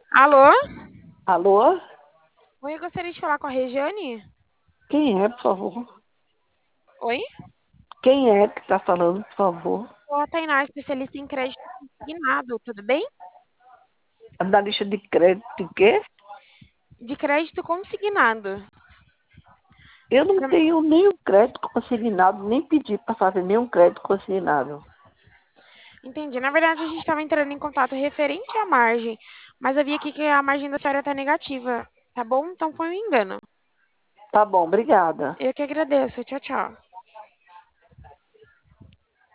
Alô? Alô? Oi, eu gostaria de falar com a Regiane. Quem é, por favor? Oi? Quem é que está falando, por favor? Sou a Tainá, especialista em crédito consignado, tudo bem? Analista de crédito, o quê? De crédito consignado. Eu não Pra- tenho nenhum crédito consignado, nem pedi para fazer nenhum crédito consignado. Entendi. Na verdade, a gente estava entrando em contato referente à margem, mas eu vi aqui que a margem da senhora está negativa, tá bom? Então foi um engano. Tá bom, obrigada. Eu que agradeço. Tchau, tchau.